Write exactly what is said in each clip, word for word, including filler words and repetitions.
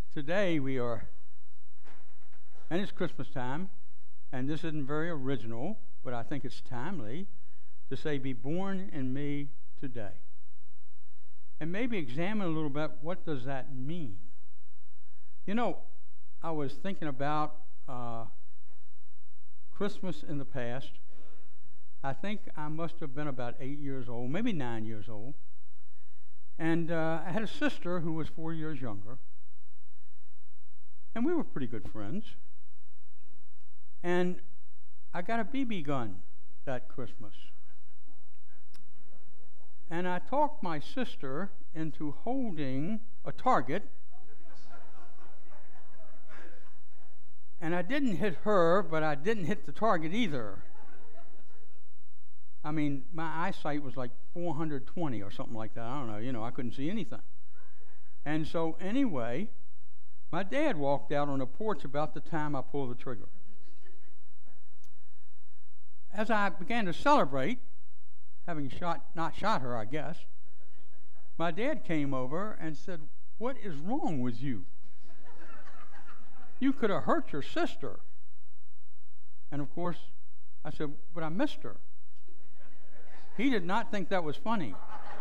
Today we are, and it's Christmas time, and this isn't very original, but I think it's timely to say, be born in me today. And maybe examine a little bit, what does that mean? You know, I was thinking about uh, Christmas in the past. I think I must have been about eight years old, maybe nine years old. And uh, I had a sister who was four years younger. And we were pretty good friends. And I got a B B gun that Christmas. And I talked my sister into holding a target. And I didn't hit her, but I didn't hit the target either. I mean, my eyesight was like four hundred twenty or something like that. I don't know. You know, I couldn't see anything. And so anyway, my dad walked out on the porch about the time I pulled the trigger. As I began to celebrate, having shot, not shot her, I guess, my dad came over and said, "What is wrong with you? You could have hurt your sister." And of course, I said, "But I missed her." He did not think that was funny.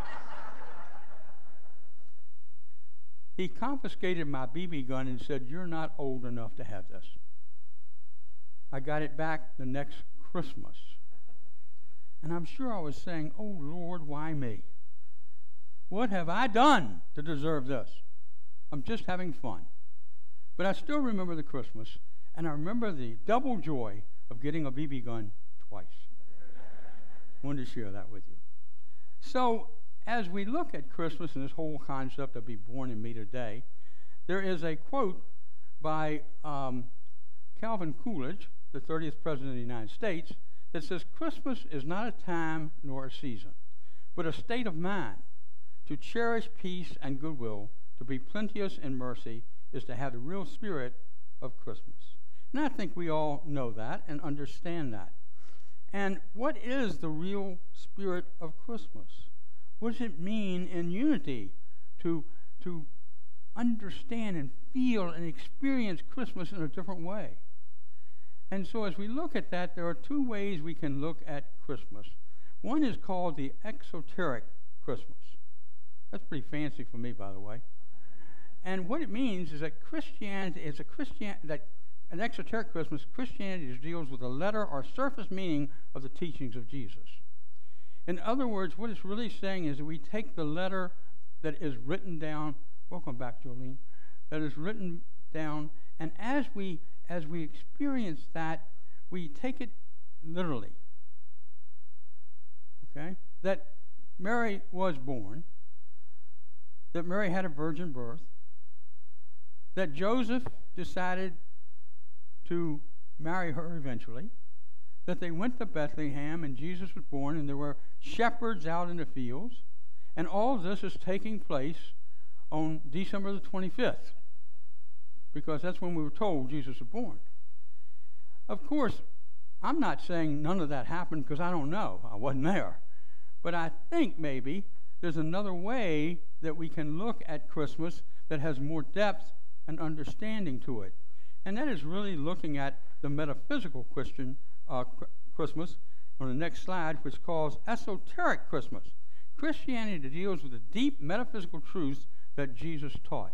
He confiscated my B B gun and said, "You're not old enough to have this." I got it back the next Christmas. And I'm sure I was saying, "Oh, Lord, why me? What have I done to deserve this? I'm just having fun." But I still remember the Christmas, and I remember the double joy of getting a B B gun twice. Wanted to share that with you. So, as we look at Christmas and this whole concept of be born in me today, there is a quote by um, Calvin Coolidge, the thirtieth President of the United States, that says, "Christmas is not a time nor a season, but a state of mind. To cherish peace and goodwill, to be plenteous in mercy, is to have the real spirit of Christmas." And I think we all know that and understand that. And what is the real spirit of Christmas? What does it mean in unity to, to understand and feel and experience Christmas in a different way? And so as we look at that, there are two ways we can look at Christmas. One is called the exoteric Christmas. That's pretty fancy for me, by the way. And what it means is that Christianity is a Christian that an exoteric Christmas, Christianity deals with the letter or surface meaning of the teachings of Jesus. In other words, what it's really saying is that we take the letter that is written down, welcome back, Jolene, that is written down, and as we as we experience that, we take it literally. Okay? That Mary was born, that Mary had a virgin birth, that Joseph decided to marry her eventually, that they went to Bethlehem and Jesus was born and there were shepherds out in the fields, and all of this is taking place on December the twenty-fifth, because that's when we were told Jesus was born. Of course, I'm not saying none of that happened because I don't know. I wasn't there. But I think maybe there's another way that we can look at Christmas that has more depth and understanding to it. And that is really looking at the metaphysical Christian uh, Christmas on the next slide, which calls esoteric Christmas. Christianity deals with the deep metaphysical truths that Jesus taught.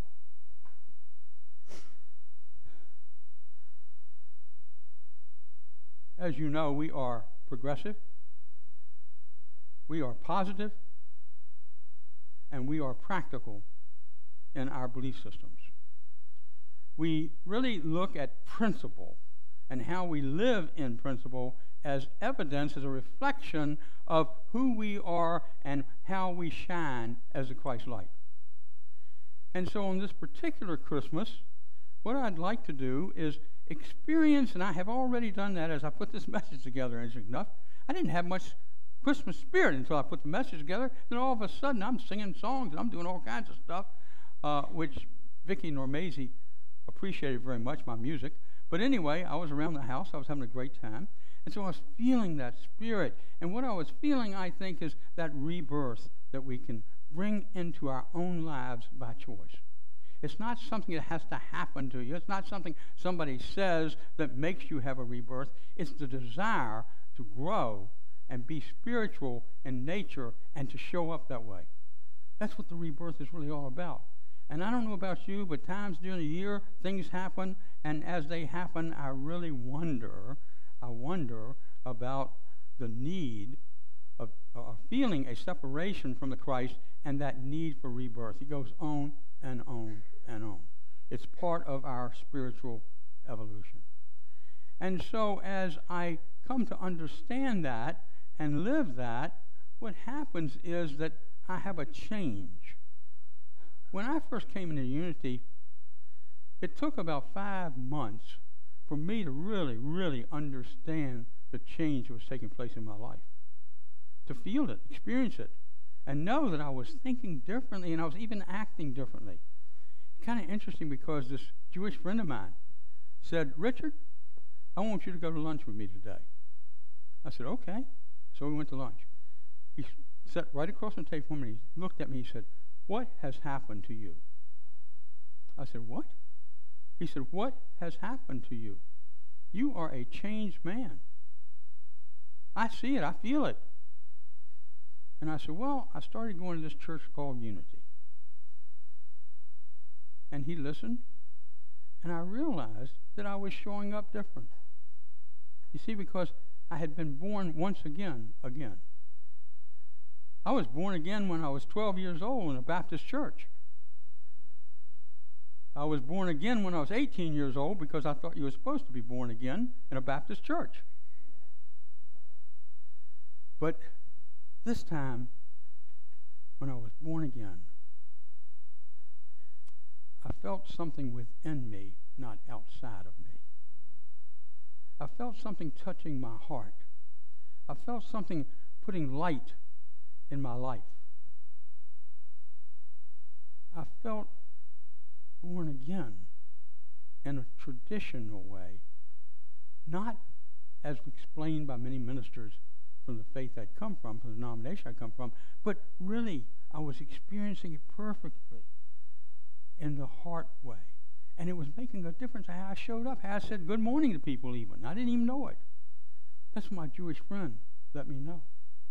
As you know, we are progressive, we are positive, and we are practical in our belief systems. We really look at principle and how we live in principle as evidence, as a reflection of who we are and how we shine as the Christ light. And so on this particular Christmas, what I'd like to do is experience, and I have already done that as I put this message together, as enough. I didn't have much Christmas spirit until I put the message together. Then all of a sudden, I'm singing songs and I'm doing all kinds of stuff, uh, which Vicki Normasi appreciated very much, my music. But anyway, I was around the house. I was having a great time. And so I was feeling that spirit. And what I was feeling, I think, is that rebirth that we can bring into our own lives by choice. It's not something that has to happen to you. It's not something somebody says that makes you have a rebirth. It's the desire to grow and be spiritual in nature and to show up that way. That's what the rebirth is really all about. And I don't know about you, but times during the year, things happen, and as they happen, I really wonder, I wonder about the need of uh, feeling a separation from the Christ and that need for rebirth. It goes on and on and on. It's part of our spiritual evolution. And so as I come to understand that and live that, what happens is that I have a change. When I first came into Unity, it took about five months for me to really, really understand the change that was taking place in my life. To feel it, experience it, and know that I was thinking differently and I was even acting differently. It's kind of interesting because this Jewish friend of mine said, "Richard, I want you to go to lunch with me today." I said, "Okay." So we went to lunch. He sat right across the table from me. He looked at me. He said, "What has happened to you?" I said, "What?" He said, "What has happened to you? You are a changed man. I see it. I feel it." And I said, "Well, I started going to this church called Unity." And he listened, and I realized that I was showing up different. You see, because I had been born once again, again. I was born again when I was twelve years old in a Baptist church. I was born again when I was eighteen years old because I thought you were supposed to be born again in a Baptist church. But this time, when I was born again, I felt something within me, not outside of me. I felt something touching my heart. I felt something putting light in my life. I felt born again in a traditional way, not as explained by many ministers from the faith I'd come from, from the denomination I'd come from, but really I was experiencing it perfectly in the heart way. And it was making a difference how I showed up, how I said good morning to people even. I didn't even know it. That's what my Jewish friend let me know.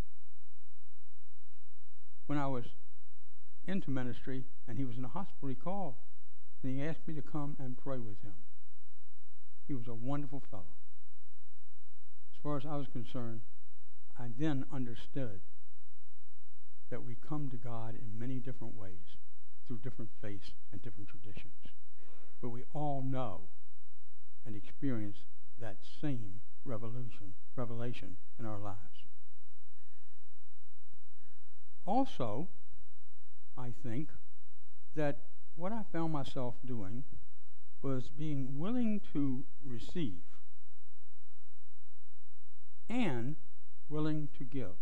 When I was into ministry and he was in the hospital, he called and he asked me to come and pray with him. He was a wonderful fellow. As far as I was concerned, I then understood that we come to God in many different ways, through different faiths and different traditions. But we all know and experience that same revolution, revelation in our lives. Also, I think that what I found myself doing was being willing to receive and willing to give.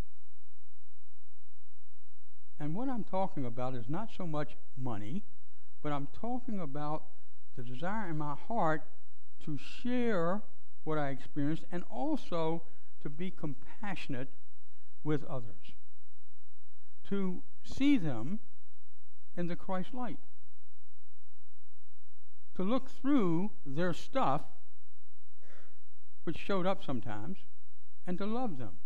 And what I'm talking about is not so much money, but I'm talking about the desire in my heart to share what I experienced and also to be compassionate with others, to see them in the Christ light, to look through their stuff, which showed up sometimes, and to love them.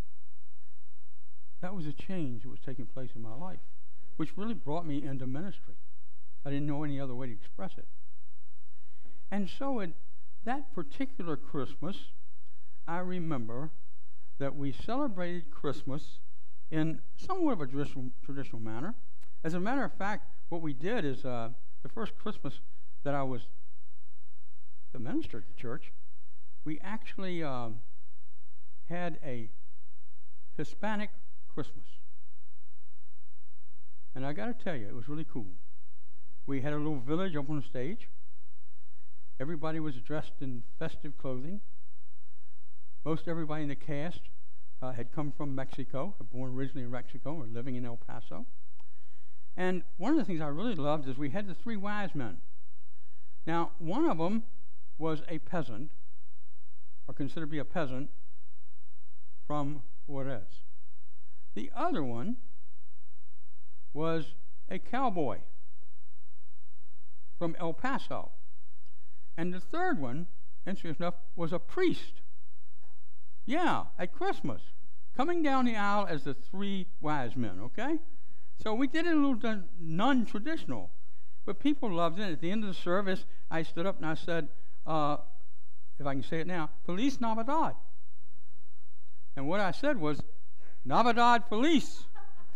That was a change that was taking place in my life, which really brought me into ministry. I didn't know any other way to express it. And so at that particular Christmas, I remember that we celebrated Christmas in somewhat of a traditional, traditional manner. As a matter of fact, what we did is uh, the first Christmas that I was the minister at the church, we actually um, had a Hispanic Christmas. And I got to tell you, it was really cool. We had a little village up on the stage. Everybody was dressed in festive clothing. Most everybody in the cast uh, had come from Mexico, born originally in Mexico, or living in El Paso. And one of the things I really loved is we had the three wise men. Now, one of them was a peasant, or considered to be a peasant, from Juarez. The other one was a cowboy. from El Paso. And the third one, interesting enough, was a priest. Yeah, at Christmas, coming down the aisle as the three wise men, okay? So we did it a little non-traditional, but people loved it. At the end of the service, I stood up and I said, uh, if I can say it now, Feliz Navidad. And what I said was, Navidad Feliz.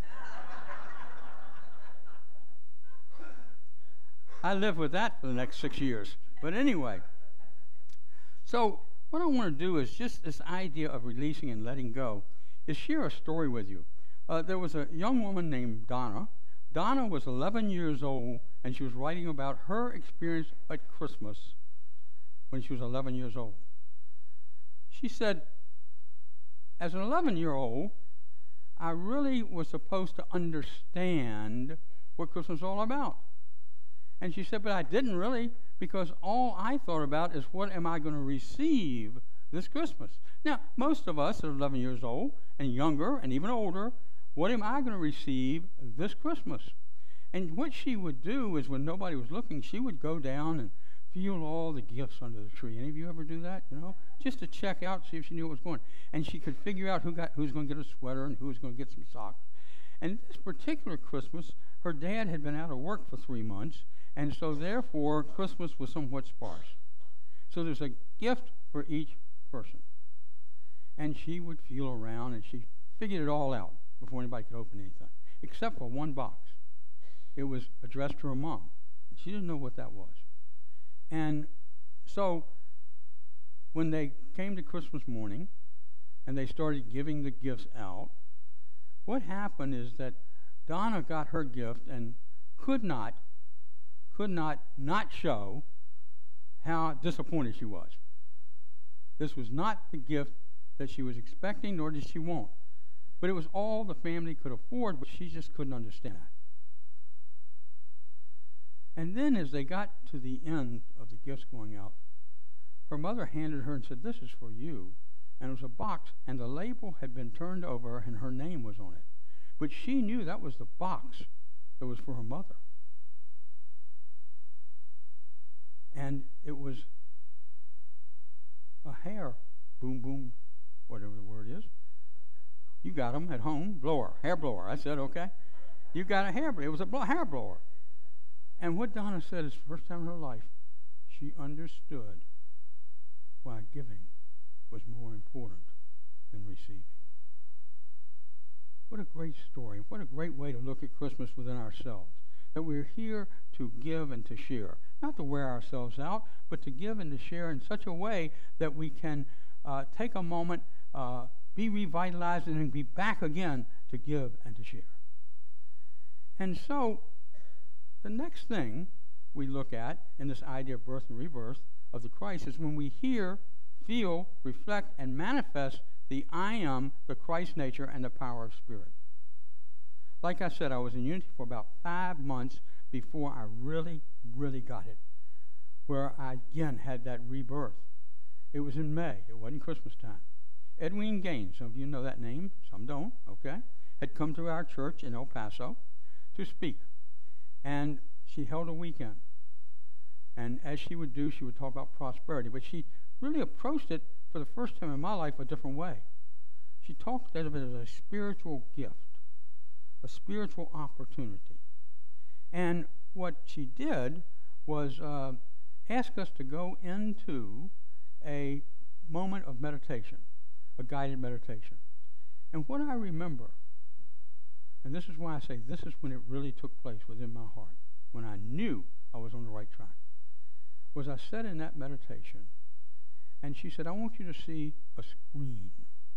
I lived with that for the next six years. But anyway, so what I want to do is just this idea of releasing and letting go is share a story with you. Uh, there was a young woman named Donna. Donna was eleven years old, and she was writing about her experience at Christmas when she was eleven years old. She said, as an eleven-year-old, I really was supposed to understand what Christmas was all about. And she said, but I didn't really, because all I thought about is what am I going to receive this Christmas? Now, most of us are eleven years old and younger and even older. What am I going to receive this Christmas? And what she would do is when nobody was looking, she would go down and feel all the gifts under the tree. Any of you ever do that, you know? Just to check out, see if she knew what was going on. And she could figure out who got who's going to get a sweater and who's going to get some socks. And this particular Christmas, her dad had been out of work for three months, and so therefore Christmas was somewhat sparse. So there's a gift for each person. And she would feel around, and she figured it all out before anybody could open anything, except for one box. It was addressed to her mom. She didn't know what that was. And so when they came to Christmas morning and they started giving the gifts out, what happened is that Donna got her gift and could not, could not not show how disappointed she was. This was not the gift that she was expecting, nor did she want. But it was all the family could afford, but she just couldn't understand that. And then as they got to the end of the gifts going out, her mother handed her and said, this is for you. And it was a box, and the label had been turned over, and her name was on it. But she knew that was the box that was for her mother. And it was a hair, boom, boom, whatever the word is. You got them at home, blower, hair blower. I said, okay. You got a hair blower. It was a blow, hair blower. And what Donna said is the first time in her life, she understood why giving was more important than receiving. What a great story. What a great way to look at Christmas within ourselves. That we're here to give and to share. Not to wear ourselves out, but to give and to share in such a way that we can uh, take a moment, uh, be revitalized, and then be back again to give and to share. And so, the next thing we look at in this idea of birth and rebirth of the Christ is when we hear, feel, reflect, and manifest the I am, the Christ nature, and the power of Spirit. Like I said, I was in Unity for about five months before I really, really got it, where I again had that rebirth. It was in May. It wasn't Christmas time. Edwene Gaines, some of you know that name, some don't, okay, had come to our church in El Paso to speak. And she held a weekend. And as she would do, she would talk about prosperity. But she really approached it for the first time in my life a different way. She talked of it as a spiritual gift, a spiritual opportunity. And what she did was uh, ask us to go into a moment of meditation, a guided meditation. And what I remember, and this is why I say this is when it really took place within my heart, when I knew I was on the right track, was I sat in that meditation, and she said, I want you to see a screen.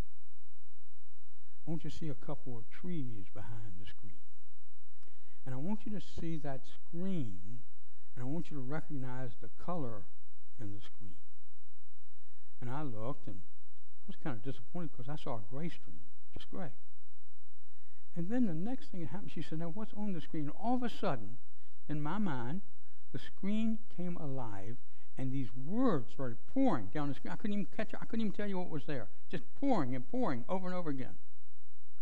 I want you to see a couple of trees behind the screen. And I want you to see that screen, and I want you to recognize the color in the screen. And I looked, and I was kind of disappointed because I saw a gray screen, just gray. And then the next thing that happened, she said, now what's on the screen? And all of a sudden, in my mind, the screen came alive, and these words started pouring down the screen. I couldn't even catch it. I couldn't even tell you what was there. Just pouring and pouring over and over again.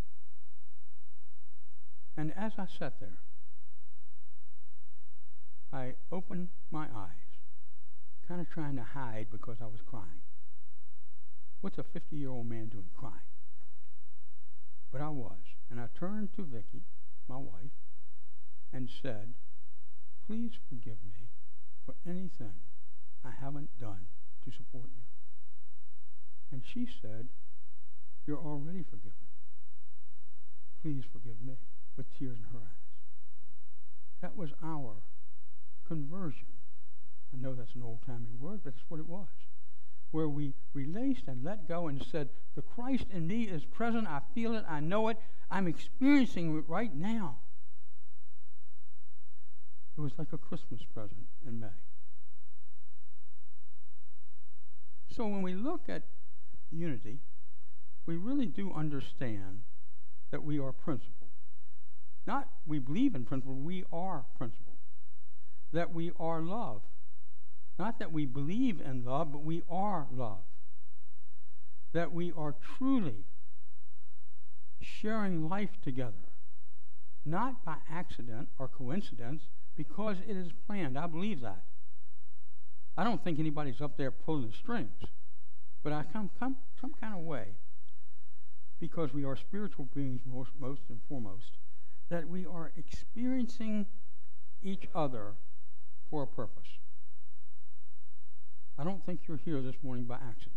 And as I sat there, I opened my eyes, kind of trying to hide because I was crying. What's a fifty-year-old man doing crying? But I was. And I turned to Vicki, my wife, and said, please forgive me for anything I haven't done to support you. And she said, you're already forgiven. Please forgive me, with tears in her eyes. That was our conversion. I know that's an old-timey word, but that's what it was. Where we released and let go and said, the Christ in me is present. I feel it. I know it. I'm experiencing it right now. It was like a Christmas present in May. So when we look at unity, we really do understand that we are principle. Not we believe in principle, we are principle. That we are love. Not that we believe in love, but we are love. That we are truly sharing life together, not by accident or coincidence, because it is planned. I believe that. I don't think anybody's up there pulling the strings, but I come, come some kind of way, because we are spiritual beings most, most and foremost, that we are experiencing each other for a purpose. I don't think you're here this morning by accident.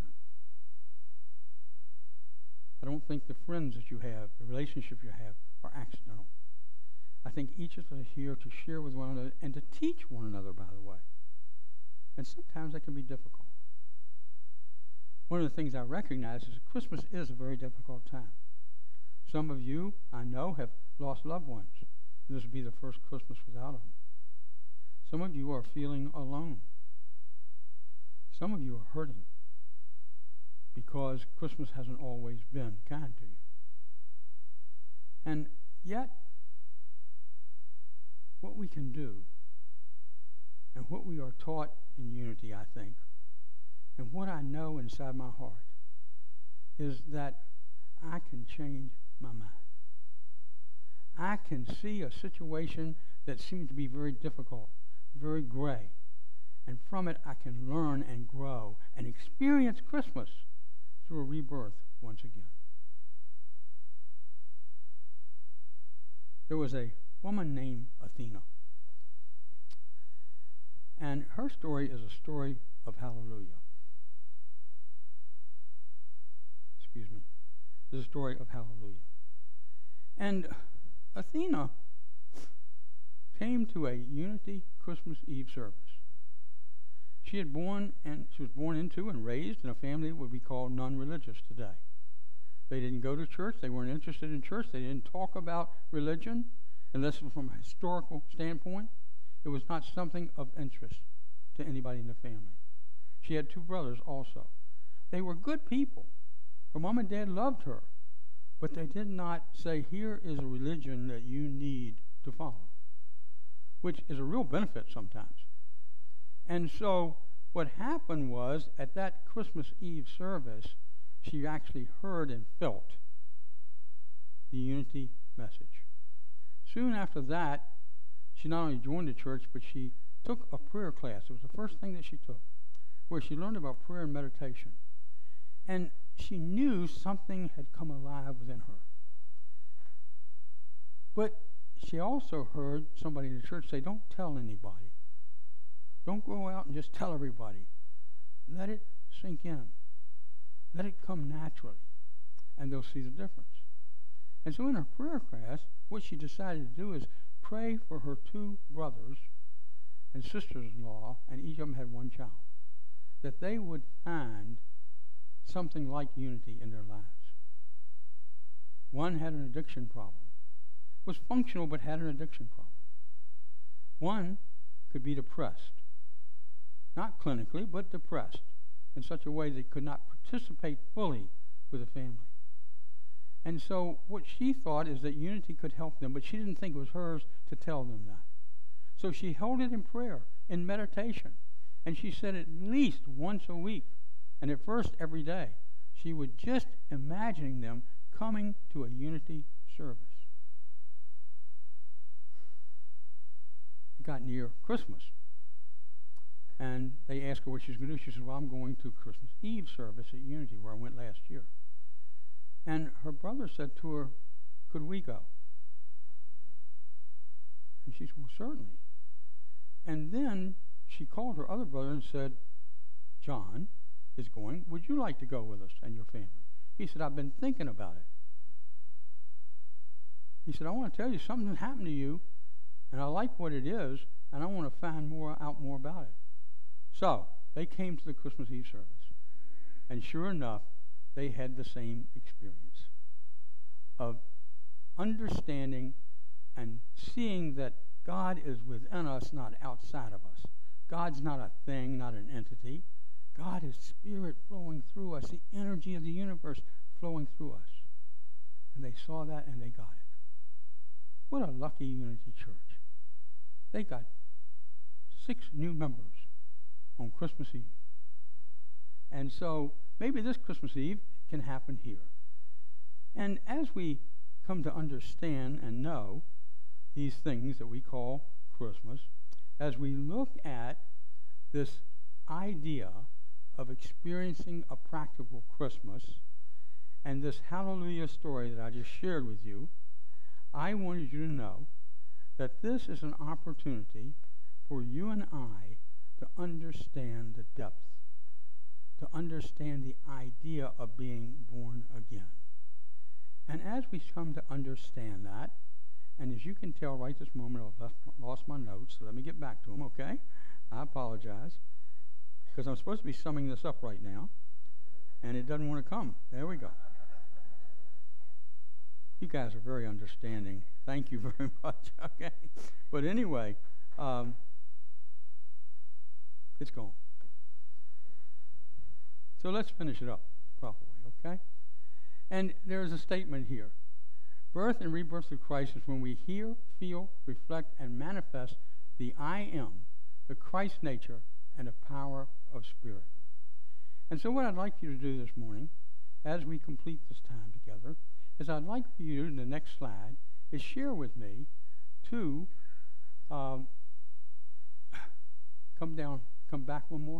I don't think the friends that you have, the relationships you have, are accidental. I think each of us is here to share with one another and to teach one another, by the way. And sometimes that can be difficult. One of the things I recognize is that Christmas is a very difficult time. Some of you, I know, have lost loved ones. This will be the first Christmas without them. Some of you are feeling alone. Some of you are hurting because Christmas hasn't always been kind to you. And yet, what we can do, and what we are taught in unity, I think, and what I know inside my heart, is that I can change my mind. I can see a situation that seems to be very difficult, very gray, and from it I can learn and grow and experience Christmas through a rebirth once again. There was a woman named Athena, and her story is a story of hallelujah. Excuse me. It's a story of hallelujah. And Athena came to a Unity Christmas Eve service. She had born and she was born into and raised in a family that would be called non-religious today. They didn't go to church. They weren't interested in church. They didn't talk about religion unless it was from a historical standpoint. It was not something of interest to anybody in the family. She had two brothers also. They were good people. Her mom and dad loved her, but they did not say, here is a religion that you need to follow, which is a real benefit sometimes. And so what happened was, at that Christmas Eve service, she actually heard and felt the unity message. Soon after that, she not only joined the church, but she took a prayer class. It was the first thing that she took, where she learned about prayer and meditation. And she knew something had come alive within her. But she also heard somebody in the church say, don't tell anybody. Don't go out and just tell everybody. Let it sink in. Let it come naturally, and they'll see the difference. And so in her prayer class, what she decided to do is pray for her two brothers and sisters-in-law, and each of them had one child, that they would find something like unity in their lives. One had an addiction problem, was functional but had an addiction problem. One could be depressed, not clinically, but depressed in such a way they could not participate fully with the family. And so what she thought is that unity could help them, but she didn't think it was hers to tell them that. So she held it in prayer, in meditation, and she said at least once a week, and at first every day, she would just imagining them coming to a unity service. got near Christmas. And they asked her what she was going to do. She said, well, I'm going to Christmas Eve service at Unity, where I went last year. And her brother said to her, could we go? And she said, well, certainly. And then she called her other brother and said, John is going. Would you like to go with us and your family? He said, I've been thinking about it. He said, I want to tell you something happened to you, and I like what it is, and I want to find more out more about it. So they came to the Christmas Eve service, and sure enough, they had the same experience of understanding and seeing that God is within us, not outside of us. God's not a thing, not an entity. God is spirit flowing through us, the energy of the universe flowing through us. And they saw that and they got it. What a lucky Unity Church. They got six new members on Christmas Eve. And so maybe this Christmas Eve can happen here. And as we come to understand and know these things that we call Christmas, as we look at this idea of experiencing a practical Christmas and this hallelujah story that I just shared with you, I wanted you to know that this is an opportunity for you and I to understand the depth, to understand the idea of being born again. And as we come to understand that, and as you can tell right this moment, I've left, lost my notes, so let me get back to them, okay? I apologize, because I'm supposed to be summing this up right now, and it doesn't want to come. There we go. You guys are very understanding. Thank you very much, okay? But anyway, um, it's gone. So let's finish it up the proper way, okay? And there's a statement here. Birth and rebirth of Christ is when we hear, feel, reflect, and manifest the I am, the Christ nature, and the power of Spirit. And so what I'd like you to do this morning, as we complete this time together, is I'd like for you, in the next slide, is share with me two, um, come down, come back one more.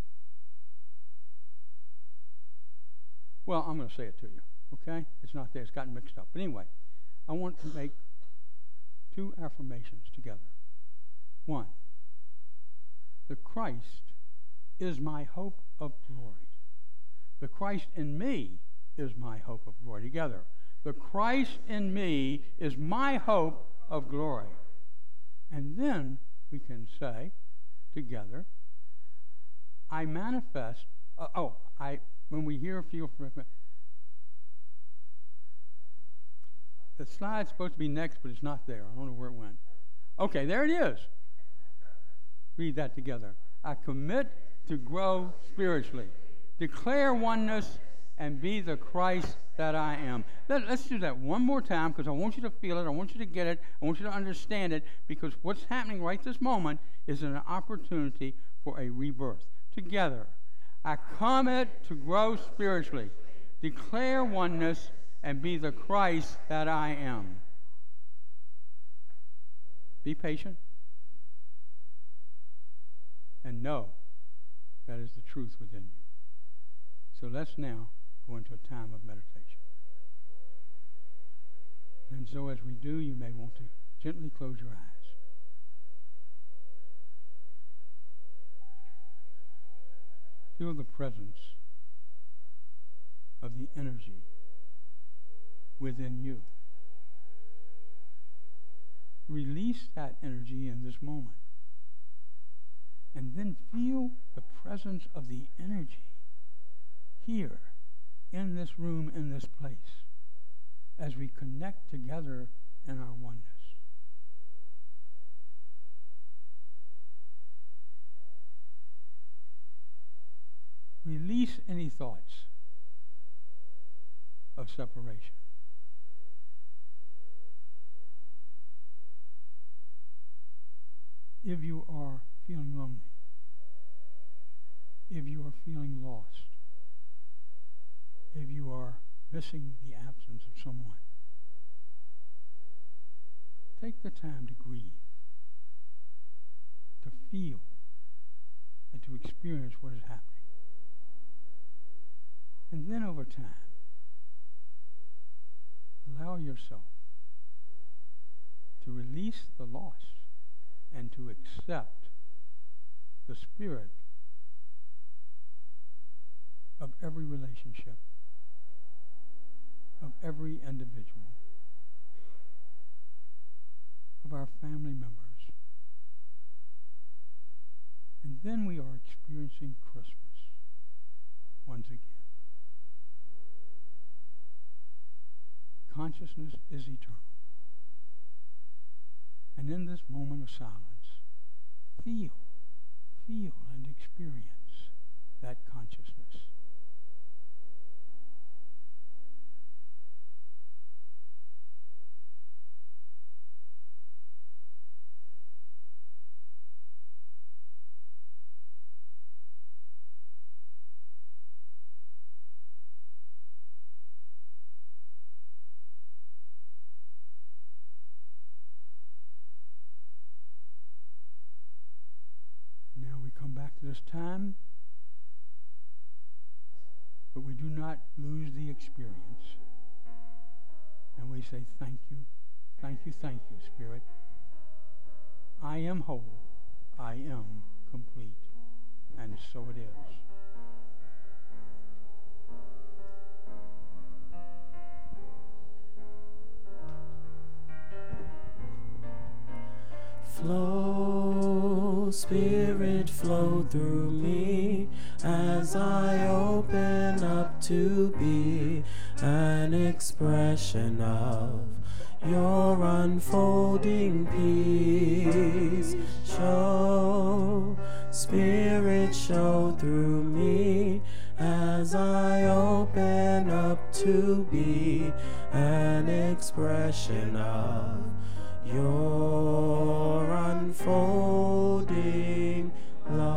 Well, I'm going to say it to you, okay? It's not there. It's gotten mixed up. But anyway, I want to make two affirmations together. One, the Christ is my hope of glory. The Christ in me is my hope of glory. Together. The Christ in me is my hope of glory. And then we can say together, I manifest, uh, oh, I, when we hear, feel, the slide's supposed to be next, but it's not there. I don't know where it went. Okay, there it is. Read that together. I commit to grow spiritually, declare oneness, and be the Christ that I am. Let, let's do that one more time, because I want you to feel it. I want you to get it. I want you to understand it, because what's happening right this moment is an opportunity for a rebirth. Together, I commit to grow spiritually, declare oneness, and be the Christ that I am. Be patient and know that is the truth within you. So let's now go into a time of meditation. And so as we do, you may want to gently close your eyes. Feel the presence of the energy within you. Release that energy in this moment. And then feel the presence of the energy here, in this room, in this place, as we connect together in our oneness. Release any thoughts of separation. If you are feeling lonely, if you are feeling lost, if you are missing the absence of someone, take the time to grieve. to feel and to experience what is happening. And then over time, allow yourself to release the loss and to accept the spirit of every relationship, of every individual, of our family members. And then we are experiencing Christmas once again. Consciousness is eternal. And in this moment of silence, feel, feel and experience that consciousness. To this time, but we do not lose the experience. And we say, thank you, thank you, thank you, Spirit. I am whole, I am complete, and so it is. Flow, Spirit, flow through me as I open up to be an expression of your unfolding peace. Show, Spirit, show through me as I open up to be an expression of your unfolding love.